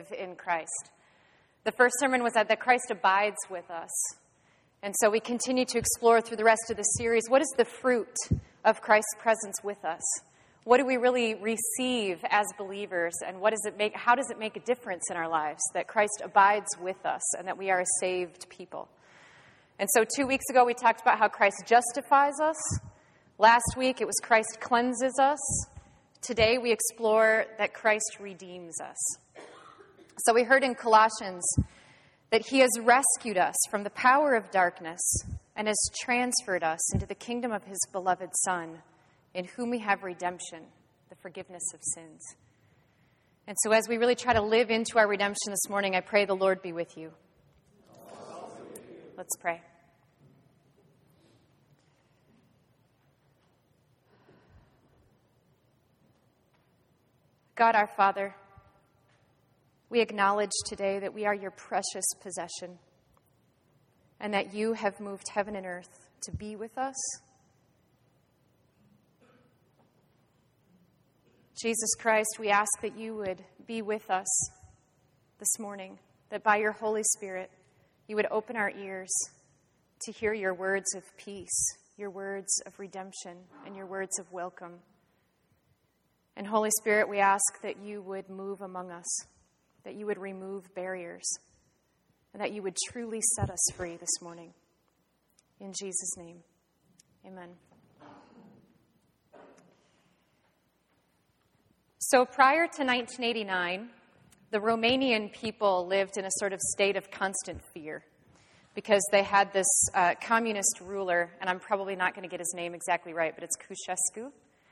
live in Christ. The first sermon was that Christ abides with us. And so we continue to explore through the rest of the series, what is the fruit of Christ's presence with us? What do we really receive as believers, and how does it make a difference in our lives that Christ abides with us and that we are a saved people? And so 2 weeks ago, we talked about how Christ justifies us. Last week, it was Christ cleanses us. Today, we explore that Christ redeems us. So we heard in Colossians that he has rescued us from the power of darkness and has transferred us into the kingdom of his beloved Son, in whom we have redemption, the forgiveness of sins. And so as we really try to live into our redemption this morning, I pray the Lord be with you. Let's pray. God our Father, we acknowledge today that we are your precious possession and that you have moved heaven and earth to be with us. Jesus Christ, we ask that you would be with us this morning, that by your Holy Spirit, you would open our ears to hear your words of peace, your words of redemption, and your words of welcome. And Holy Spirit, we ask that you would move among us, that you would remove barriers, and that you would truly set us free this morning. In Jesus' name, amen. So prior to 1989, the Romanian people lived in a sort of state of constant fear because they had this communist ruler, and I'm probably not going to get his name exactly right, but it's Ceausescu.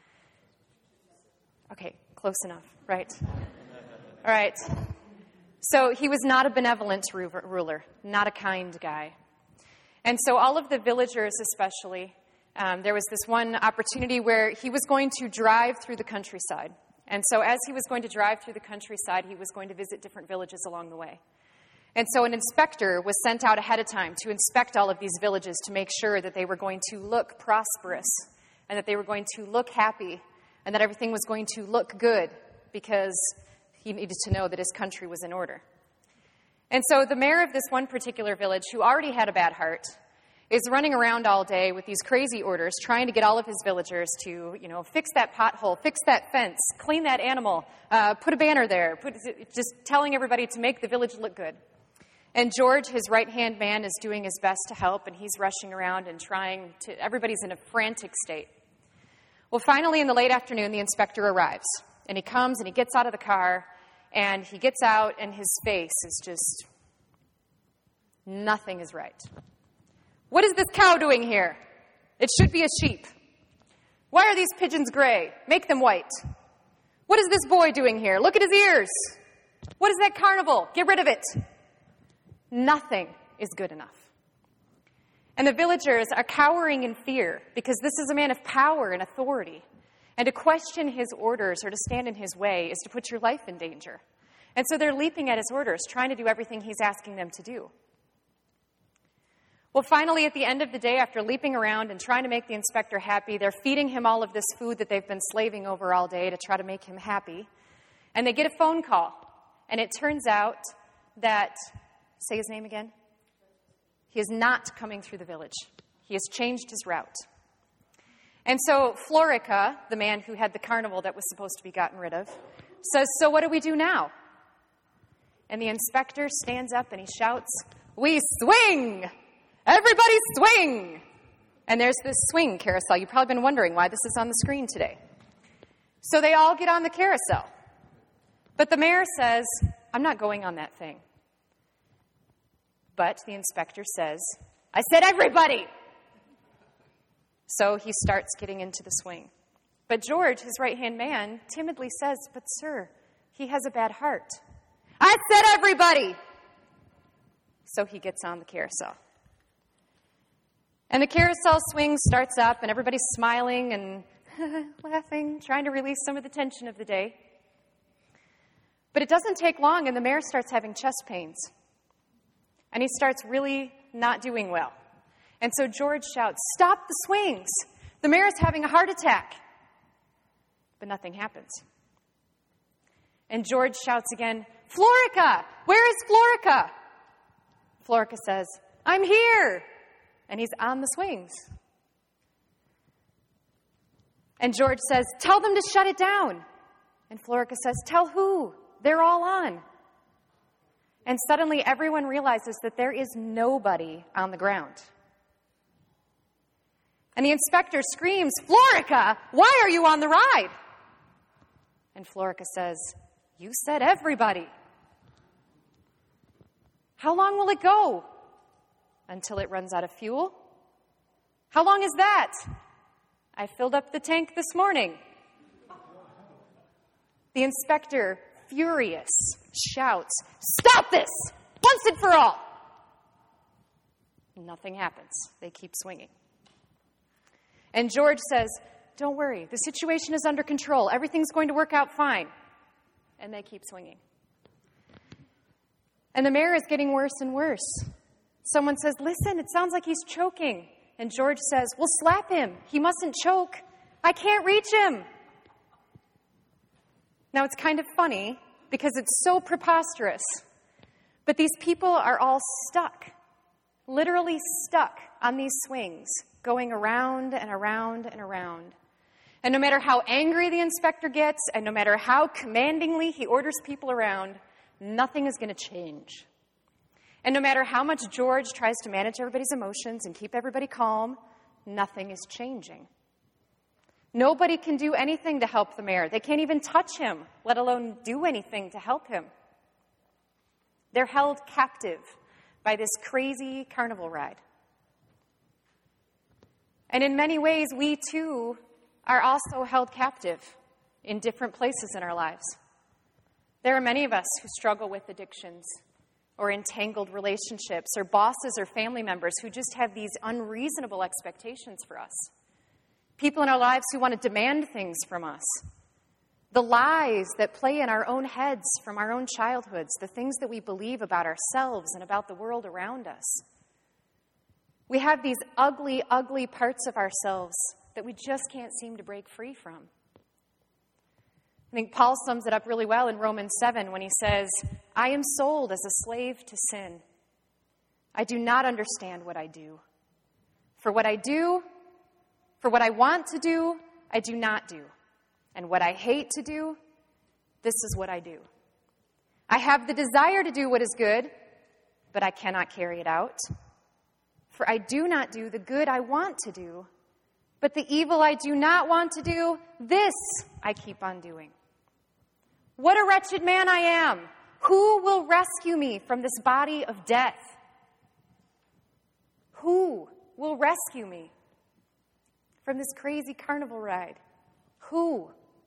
Okay, close enough, right? All right. So he was not a benevolent ruler, not a kind guy. And so all of the villagers especially, there was this one opportunity where he was going to drive through the countryside. And so as he was going to drive through the countryside, he was going to visit different villages along the way. And so an inspector was sent out ahead of time to inspect all of these villages to make sure that they were going to look prosperous and that they were going to look happy and that everything was going to look good because he needed to know that his country was in order. And so the mayor of this one particular village, who already had a bad heart, is running around all day with these crazy orders, trying to get all of his villagers to, fix that pothole, fix that fence, clean that animal, put a banner there, just telling everybody to make the village look good. And George, his right-hand man, is doing his best to help, and he's rushing around and everybody's in a frantic state. Well, finally, in the late afternoon, the inspector arrives, and he comes and he gets out of the car, and he gets out, and his face is just, nothing is right. What is this cow doing here? It should be a sheep. Why are these pigeons gray? Make them white. What is this boy doing here? Look at his ears. What is that carnival? Get rid of it. Nothing is good enough. And the villagers are cowering in fear because this is a man of power and authority. And to question his orders or to stand in his way is to put your life in danger. And so they're leaping at his orders, trying to do everything he's asking them to do. Well, finally, at the end of the day, after leaping around and trying to make the inspector happy, they're feeding him all of this food that they've been slaving over all day to try to make him happy. And they get a phone call. And it turns out that, say his name again? He is not coming through the village. He has changed his route. And so Florica, the man who had the carnival that was supposed to be gotten rid of, says, so what do we do now? And the inspector stands up and he shouts, we swing! Everybody swing! And there's this swing carousel. You've probably been wondering why this is on the screen today. So they all get on the carousel. But the mayor says, I'm not going on that thing. But the inspector says, I said everybody! So he starts getting into the swing. But George, his right-hand man, timidly says, but sir, he has a bad heart. I said everybody! So he gets on the carousel. And the carousel swing starts up, and everybody's smiling and laughing, trying to release some of the tension of the day. But it doesn't take long, and the mayor starts having chest pains. And he starts really not doing well. And so George shouts, stop the swings! The mayor's having a heart attack. But nothing happens. And George shouts again, Florica! Where is Florica? Florica says, I'm here! And he's on the swings. And George says, tell them to shut it down. And Florica says, tell who? They're all on. And suddenly everyone realizes that there is nobody on the ground. And the inspector screams, Florica, why are you on the ride? And Florica says, you said everybody. How long will it go? Until it runs out of fuel? How long is that? I filled up the tank this morning. The inspector, furious, shouts, stop this! Once and for all! Nothing happens. They keep swinging. And George says, don't worry, the situation is under control. Everything's going to work out fine. And they keep swinging. And the mayor is getting worse and worse. Someone says, listen, it sounds like he's choking. And George says, well, slap him. He mustn't choke. I can't reach him. Now, it's kind of funny because it's so preposterous. But these people are all stuck, literally stuck on these swings, going around and around and around. And no matter how angry the inspector gets, and no matter how commandingly he orders people around, nothing is going to change. And no matter how much George tries to manage everybody's emotions and keep everybody calm, nothing is changing. Nobody can do anything to help the mayor. They can't even touch him, let alone do anything to help him. They're held captive by this crazy carnival ride. And in many ways, we too are also held captive in different places in our lives. There are many of us who struggle with addictions or entangled relationships or bosses or family members who just have these unreasonable expectations for us. People in our lives who want to demand things from us. The lies that play in our own heads from our own childhoods, the things that we believe about ourselves and about the world around us. We have these ugly, ugly parts of ourselves that we just can't seem to break free from. I think Paul sums it up really well in Romans 7 when he says, I am sold as a slave to sin. I do not understand what I do. For what I want to do, I do not do. And what I hate to do, this is what I do. I have the desire to do what is good, but I cannot carry it out. For I do not do the good I want to do, but the evil I do not want to do, this I keep on doing. What a wretched man I am! Who will rescue me from this body of death? Who will rescue me from this crazy carnival ride? Who?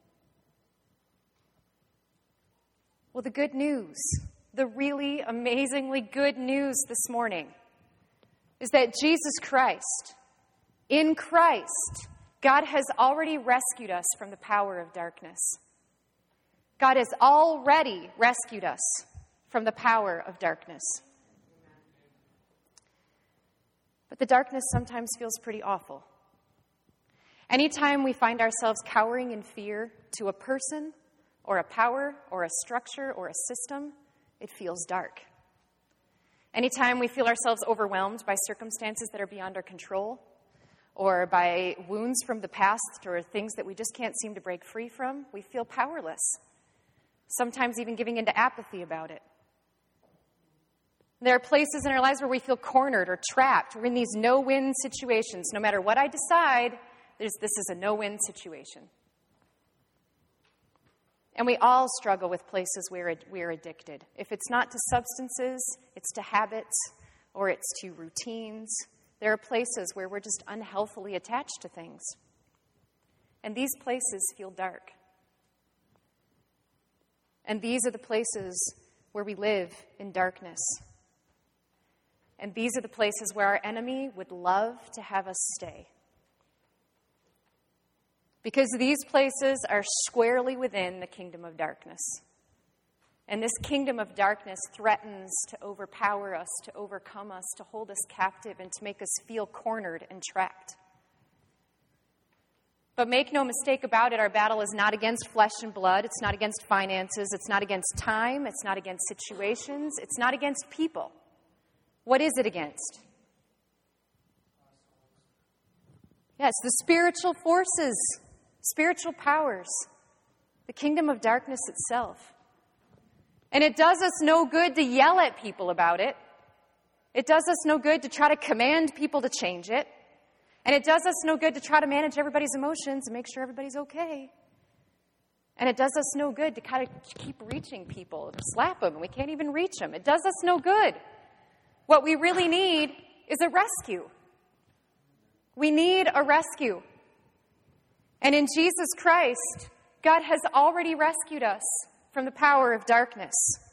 Well, the good news, the really amazingly good news this morning is that Jesus Christ, in Christ, God has already rescued us from the power of darkness. God has already rescued us from the power of darkness. But the darkness sometimes feels pretty awful. Anytime we find ourselves cowering in fear to a person or a power or a structure or a system, it feels dark. Anytime we feel ourselves overwhelmed by circumstances that are beyond our control or by wounds from the past or things that we just can't seem to break free from, we feel powerless, sometimes even giving into apathy about it. There are places in our lives where we feel cornered or trapped. We're in these no-win situations. No matter what I decide, this is a no-win situation. And we all struggle with places where we're addicted. If it's not to substances, it's to habits, or it's to routines. There are places where we're just unhealthily attached to things. And these places feel dark. And these are the places where we live in darkness. And these are the places where our enemy would love to have us stay. Because these places are squarely within the kingdom of darkness. And this kingdom of darkness threatens to overpower us, to overcome us, to hold us captive, and to make us feel cornered and trapped. But make no mistake about it, our battle is not against flesh and blood. It's not against finances. It's not against time. It's not against situations. It's not against people. What is it against? Yes, the spiritual forces, spiritual powers, the kingdom of darkness itself. And it does us no good to yell at people about it. It does us no good to try to command people to change it. And it does us no good to try to manage everybody's emotions and make sure everybody's okay. And it does us no good to kind of keep reaching people, slap them, and we can't even reach them. It does us no good. What we really need is a rescue. We need a rescue. And in Jesus Christ, God has already rescued us from the power of darkness.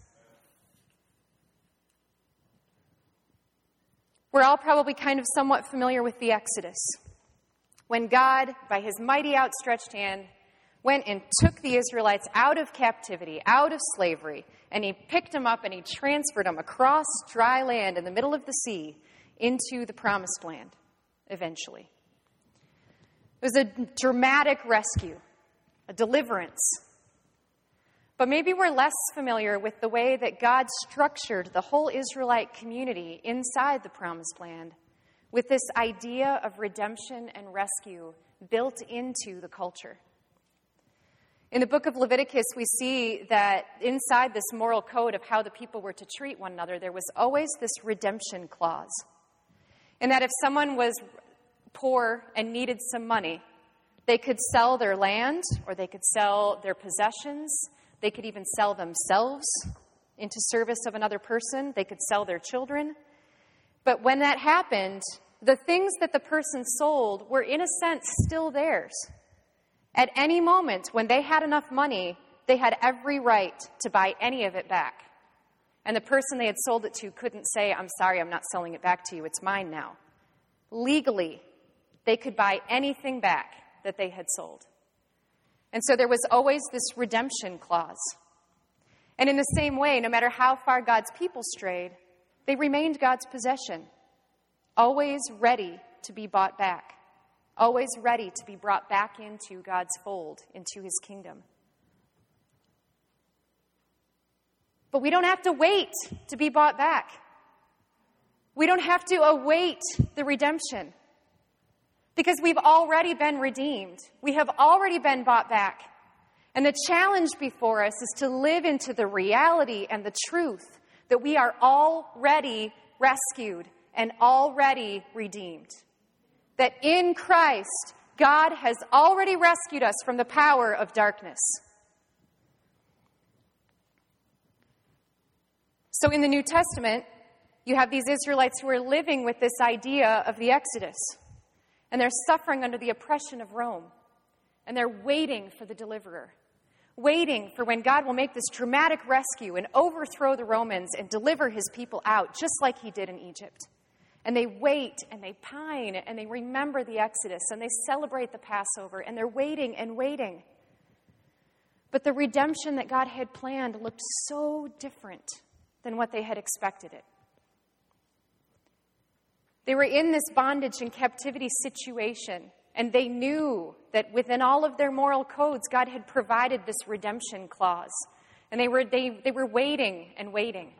We're all probably kind of somewhat familiar with the Exodus, when God, by his mighty outstretched hand, went and took the Israelites out of captivity, out of slavery, and he picked them up and he transferred them across dry land in the middle of the sea into the promised land, eventually. It was a dramatic rescue, a deliverance. But maybe we're less familiar with the way that God structured the whole Israelite community inside the promised land with this idea of redemption and rescue built into the culture. In the book of Leviticus, we see that inside this moral code of how the people were to treat one another, there was always this redemption clause. And that if someone was poor and needed some money, they could sell their land or they could sell their possessions. They could even sell themselves into service of another person. They could sell their children. But when that happened, the things that the person sold were, in a sense, still theirs. At any moment, when they had enough money, they had every right to buy any of it back. And the person they had sold it to couldn't say, "I'm sorry, I'm not selling it back to you. It's mine now." Legally, they could buy anything back that they had sold. And so there was always this redemption clause. And in the same way, no matter how far God's people strayed, they remained God's possession, always ready to be bought back, always ready to be brought back into God's fold, into his kingdom. But we don't have to wait to be bought back. We don't have to await the redemption. Because we've already been redeemed. We have already been bought back. And the challenge before us is to live into the reality and the truth that we are already rescued and already redeemed. That in Christ, God has already rescued us from the power of darkness. So in the New Testament, you have these Israelites who are living with this idea of the Exodus. And they're suffering under the oppression of Rome. And they're waiting for the deliverer. Waiting for when God will make this dramatic rescue and overthrow the Romans and deliver his people out, just like he did in Egypt. And they wait and they pine and they remember the Exodus and they celebrate the Passover and they're waiting and waiting. But the redemption that God had planned looked so different than what they had expected it. They were in this bondage and captivity situation, and they knew that within all of their moral codes, God had provided this redemption clause. And they were waiting and waiting.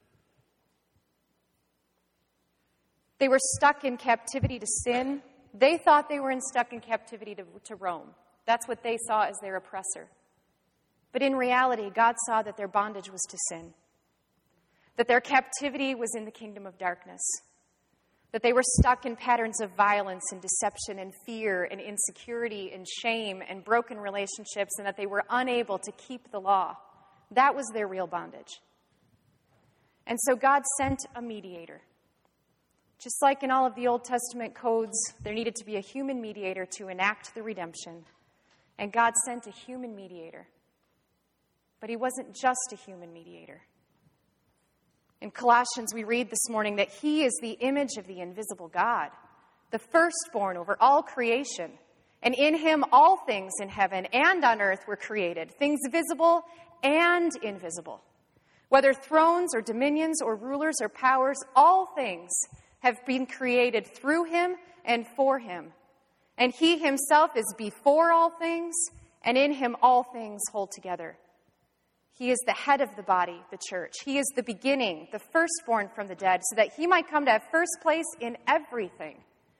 They were stuck in captivity to sin. They thought they were stuck in captivity to Rome. That's what they saw as their oppressor. But in reality, God saw that their bondage was to sin, that their captivity was in the kingdom of darkness, that they were stuck in patterns of violence and deception and fear and insecurity and shame and broken relationships, and that they were unable to keep the law. That was their real bondage. And so God sent a mediator. Just like in all of the Old Testament codes, there needed to be a human mediator to enact the redemption. And God sent a human mediator. But he wasn't just a human mediator. In Colossians, we read this morning that he is the image of the invisible God, the firstborn over all creation. And in him, all things in heaven and on earth were created, things visible and invisible. Whether thrones or dominions or rulers or powers, all things have been created through him and for him. And he himself is before all things, and in him all things hold together. He is the head of the body, the church. He is the beginning, the firstborn from the dead, so that he might come to have first place in everything.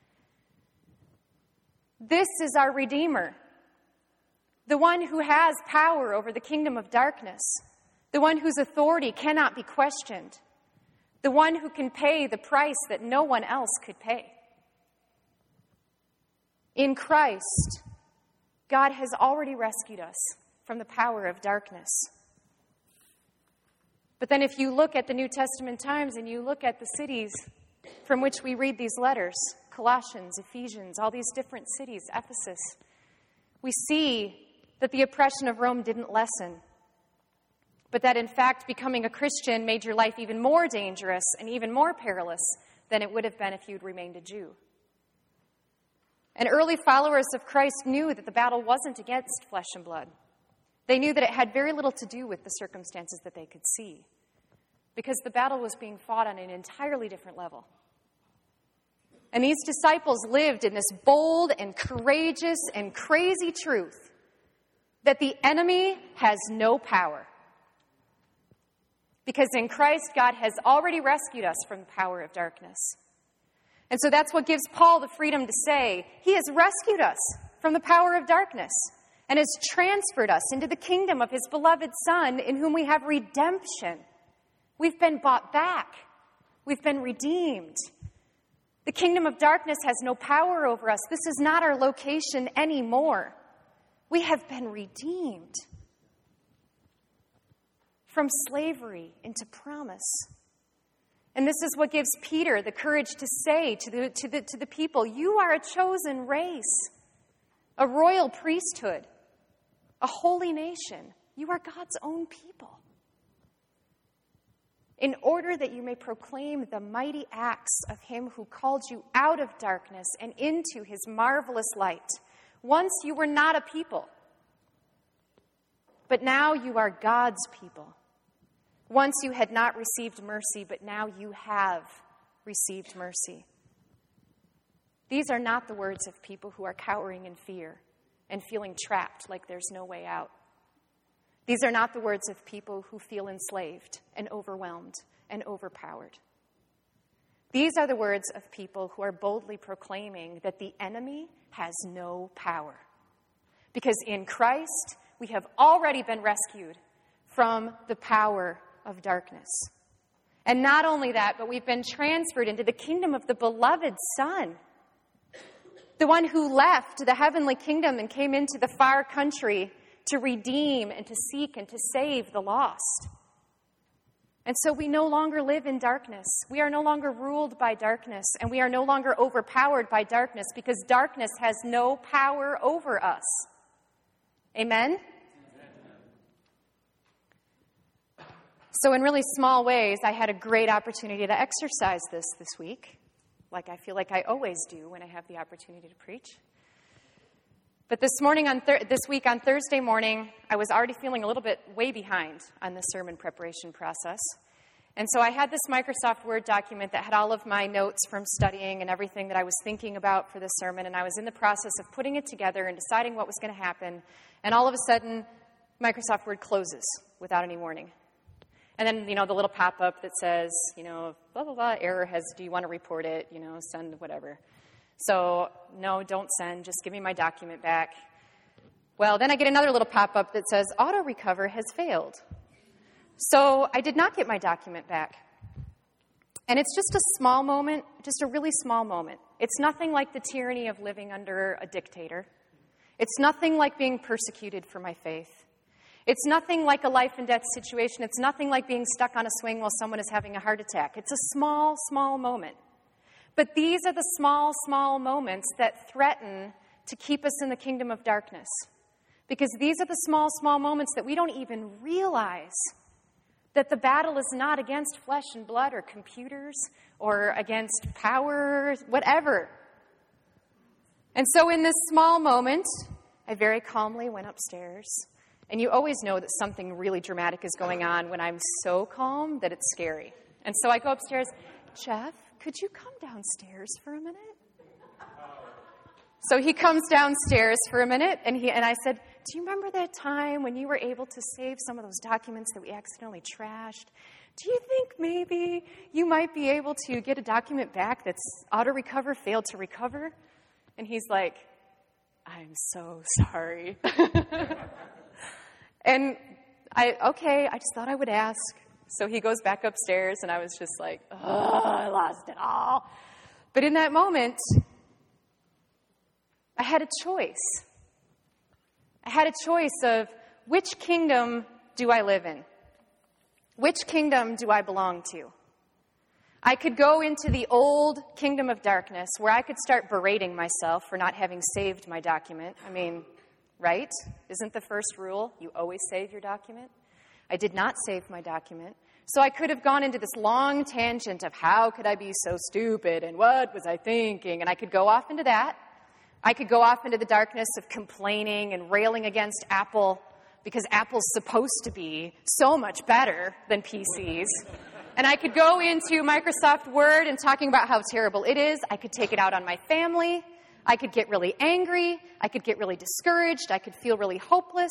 This is our Redeemer, the one who has power over the kingdom of darkness, the one whose authority cannot be questioned, the one who can pay the price that no one else could pay. In Christ, God has already rescued us from the power of darkness. But then if you look at the New Testament times and you look at the cities from which we read these letters, Colossians, Ephesians, all these different cities, Ephesus, we see that the oppression of Rome didn't lessen, but that in fact becoming a Christian made your life even more dangerous and even more perilous than it would have been if you'd remained a Jew. And early followers of Christ knew that the battle wasn't against flesh and blood. They knew that it had very little to do with the circumstances that they could see, because the battle was being fought on an entirely different level. And these disciples lived in this bold and courageous and crazy truth that the enemy has no power. Because in Christ, God has already rescued us from the power of darkness. And so that's what gives Paul the freedom to say, he has rescued us from the power of darkness and has transferred us into the kingdom of his beloved Son, in whom we have redemption. We've been bought back. We've been redeemed. The kingdom of darkness has no power over us. This is not our location anymore. We have been redeemed from slavery into promise. And this is what gives Peter the courage to say to the people, you are a chosen race, a royal priesthood, a holy nation. You are God's own people, in order that you may proclaim the mighty acts of him who called you out of darkness and into his marvelous light. Once you were not a people, but now you are God's people. Once you had not received mercy, but now you have received mercy. These are not the words of people who are cowering in fear and feeling trapped like there's no way out. These are not the words of people who feel enslaved and overwhelmed and overpowered. These are the words of people who are boldly proclaiming that the enemy has no power. Because in Christ, we have already been rescued from the power of darkness. And not only that, but we've been transferred into the kingdom of the beloved Son, the one who left the heavenly kingdom and came into the far country to redeem and to seek and to save the lost. And so we no longer live in darkness. We are no longer ruled by darkness, and we are no longer overpowered by darkness, because darkness has no power over us. Amen? So in really small ways, I had a great opportunity to exercise this week, like I feel like I always do when I have the opportunity to preach. But this week on Thursday morning, I was already feeling a little bit way behind on the sermon preparation process. And so I had this Microsoft Word document that had all of my notes from studying and everything that I was thinking about for this sermon, and I was in the process of putting it together and deciding what was going to happen. And all of a sudden, Microsoft Word closes without any warning. And then, the little pop-up that says, blah, blah, blah, error do you want to report it, send whatever. So, no, don't send, just give me my document back. Well, then I get another little pop-up that says, auto-recover has failed. So I did not get my document back. And it's just a small moment, just a really small moment. It's nothing like the tyranny of living under a dictator. It's nothing like being persecuted for my faith. It's nothing like a life and death situation. It's nothing like being stuck on a swing while someone is having a heart attack. It's a small, small moment. But these are the small, small moments that threaten to keep us in the kingdom of darkness. Because these are the small, small moments that we don't even realize that the battle is not against flesh and blood or computers or against power, whatever. And so in this small moment, I very calmly went upstairs. And you always know that something really dramatic is going on when I'm so calm that it's scary. And so I go upstairs, Jeff, could you come downstairs for a minute? So he comes downstairs for a minute, and I said, do you remember that time when you were able to save some of those documents that we accidentally trashed? Do you think maybe you might be able to get a document back that's auto-recover, failed to recover? And he's like, I'm so sorry. And I just thought I would ask. So he goes back upstairs, and I was just like, I lost it all. But in that moment, I had a choice. I had a choice of which kingdom do I live in? Which kingdom do I belong to? I could go into the old kingdom of darkness where I could start berating myself for not having saved my document. I mean, right? Isn't the first rule, you always save your document? I did not save my document. So I could have gone into this long tangent of how could I be so stupid and what was I thinking? And I could go off into that. I could go off into the darkness of complaining and railing against Apple because Apple's supposed to be so much better than PCs. And I could go into Microsoft Word and talking about how terrible it is. I could take it out on my family. I could get really angry. I could get really discouraged. I could feel really hopeless.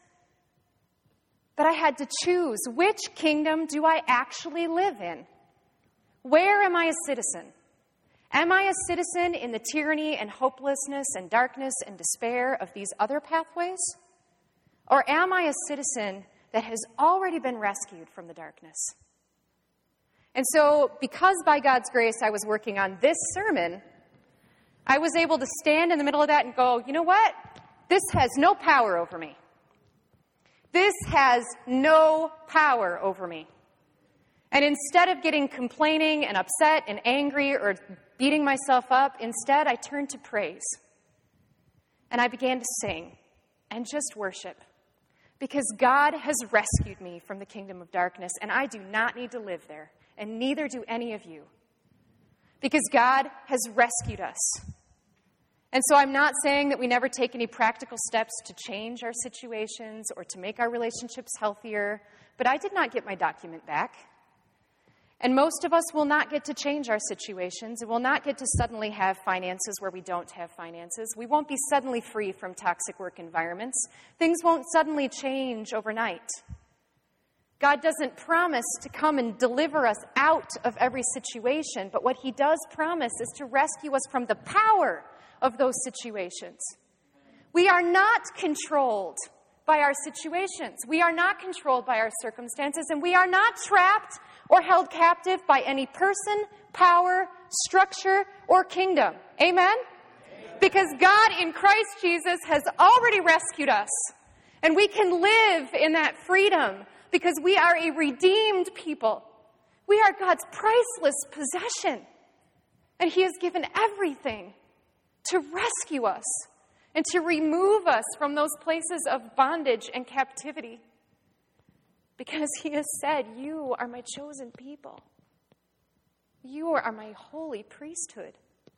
But I had to choose, which kingdom do I actually live in? Where am I a citizen? Am I a citizen in the tyranny and hopelessness and darkness and despair of these other pathways? Or am I a citizen that has already been rescued from the darkness? And so, because by God's grace I was working on this sermon, I was able to stand in the middle of that and go, you know what? This has no power over me. This has no power over me. And instead of getting complaining and upset and angry or beating myself up, instead I turned to praise. And I began to sing and just worship. Because God has rescued me from the kingdom of darkness, and I do not need to live there, and neither do any of you. Because God has rescued us. And so I'm not saying that we never take any practical steps to change our situations or to make our relationships healthier, but I did not get my document back. And most of us will not get to change our situations. We will not get to suddenly have finances where we don't have finances. We won't be suddenly free from toxic work environments. Things won't suddenly change overnight. God doesn't promise to come and deliver us out of every situation, but what he does promise is to rescue us from the power of those situations. We are not controlled by our situations. We are not controlled by our circumstances, and we are not trapped or held captive by any person, power, structure, or kingdom. Amen? Because God in Christ Jesus has already rescued us, and we can live in that freedom because we are a redeemed people. We are God's priceless possession, and he has given everything to rescue us and to remove us from those places of bondage and captivity. Because he has said, you are my chosen people. You are my holy priesthood.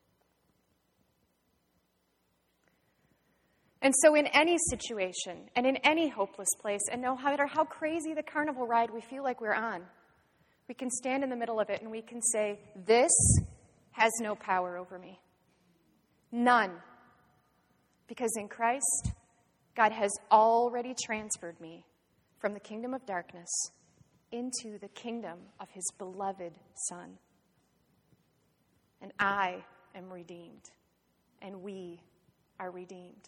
And so in any situation and in any hopeless place, and no matter how crazy the carnival ride we feel like we're on, we can stand in the middle of it and we can say, this has no power over me. None. Because in Christ, God has already transferred me from the kingdom of darkness into the kingdom of his beloved Son. And I am redeemed, and we are redeemed.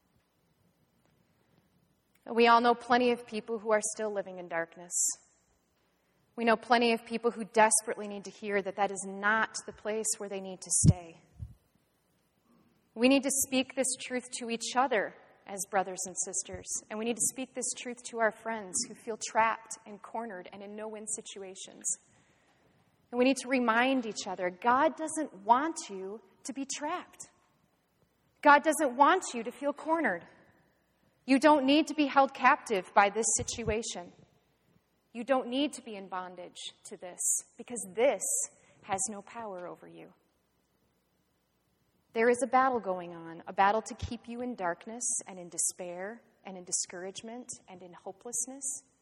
We all know plenty of people who are still living in darkness. We know plenty of people who desperately need to hear that that is not the place where they need to stay. We need to speak this truth to each other as brothers and sisters. And we need to speak this truth to our friends who feel trapped and cornered and in no-win situations. And we need to remind each other, God doesn't want you to be trapped. God doesn't want you to feel cornered. You don't need to be held captive by this situation. You don't need to be in bondage to this, because this has no power over you. There is a battle going on, a battle to keep you in darkness and in despair and in discouragement and in hopelessness.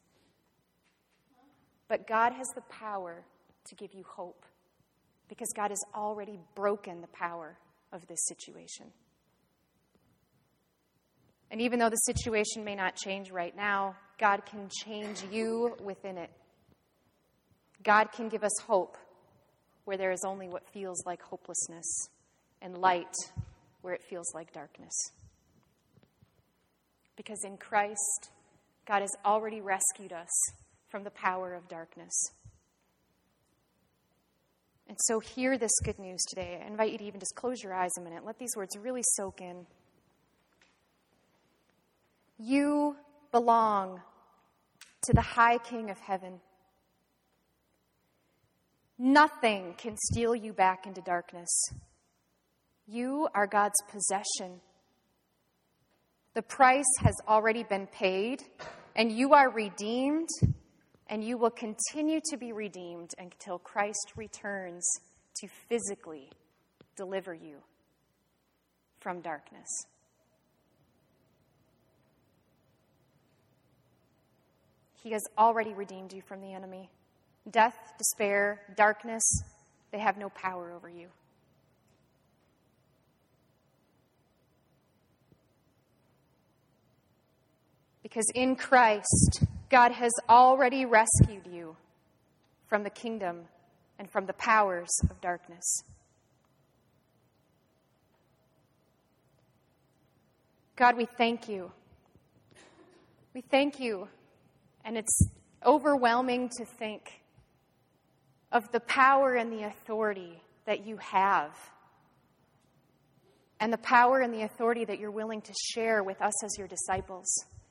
But God has the power to give you hope, because God has already broken the power of this situation. And even though the situation may not change right now, God can change you within it. God can give us hope where there is only what feels like hopelessness, and light where it feels like darkness. Because in Christ, God has already rescued us from the power of darkness. And so hear this good news today. I invite you to even just close your eyes a minute. Let these words really soak in. You belong to the high King of heaven. Nothing can steal you back into darkness. You are God's possession. The price has already been paid, and you are redeemed, and you will continue to be redeemed until Christ returns to physically deliver you from darkness. He has already redeemed you from the enemy. Death, despair, darkness, they have no power over you. Because in Christ, God has already rescued you from the kingdom and from the powers of darkness. God, we thank you. We thank you. And it's overwhelming to think of the power and the authority that you have, and the power and the authority that you're willing to share with us as your disciples.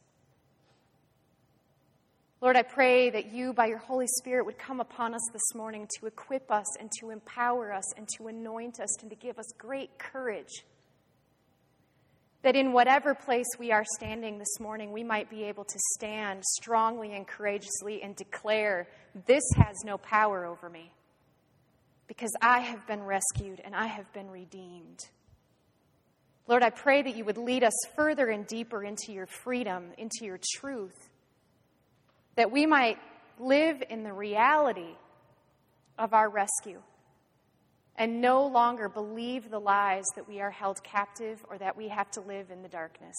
Lord, I pray that you, by your Holy Spirit, would come upon us this morning to equip us and to empower us and to anoint us and to give us great courage. That in whatever place we are standing this morning, we might be able to stand strongly and courageously and declare, this has no power over me, because I have been rescued and I have been redeemed. Lord, I pray that you would lead us further and deeper into your freedom, into your truth, that we might live in the reality of our rescue and no longer believe the lies that we are held captive or that we have to live in the darkness.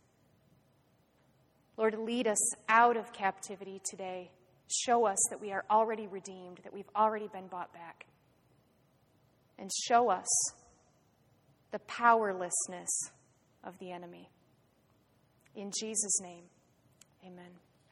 Lord, lead us out of captivity today. Show us that we are already redeemed, that we've already been bought back. And show us the powerlessness of the enemy. In Jesus' name, amen.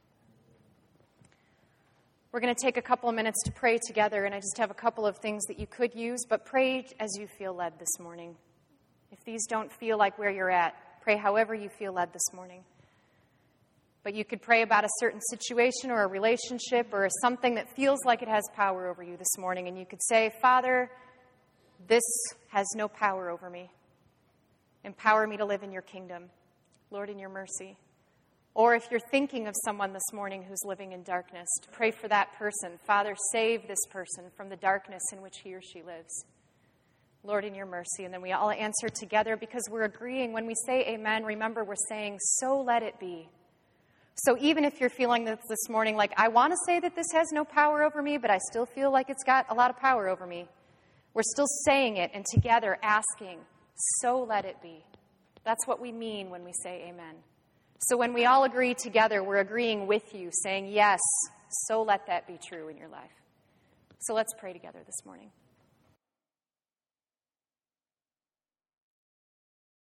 We're going to take a couple of minutes to pray together, and I just have a couple of things that you could use, but pray as you feel led this morning. If these don't feel like where you're at, pray however you feel led this morning. But you could pray about a certain situation or a relationship or something that feels like it has power over you this morning, and you could say, Father, this has no power over me. Empower me to live in your kingdom. Lord, in your mercy. Or if you're thinking of someone this morning who's living in darkness, to pray for that person. Father, save this person from the darkness in which he or she lives. Lord, in your mercy. And then we all answer together because we're agreeing. When we say amen, remember we're saying, so let it be. So even if you're feeling this morning like, I want to say that this has no power over me, but I still feel like it's got a lot of power over me, we're still saying it and together asking, so let it be. That's what we mean when we say amen. So when we all agree together, we're agreeing with you, saying, yes, so let that be true in your life. So let's pray together this morning.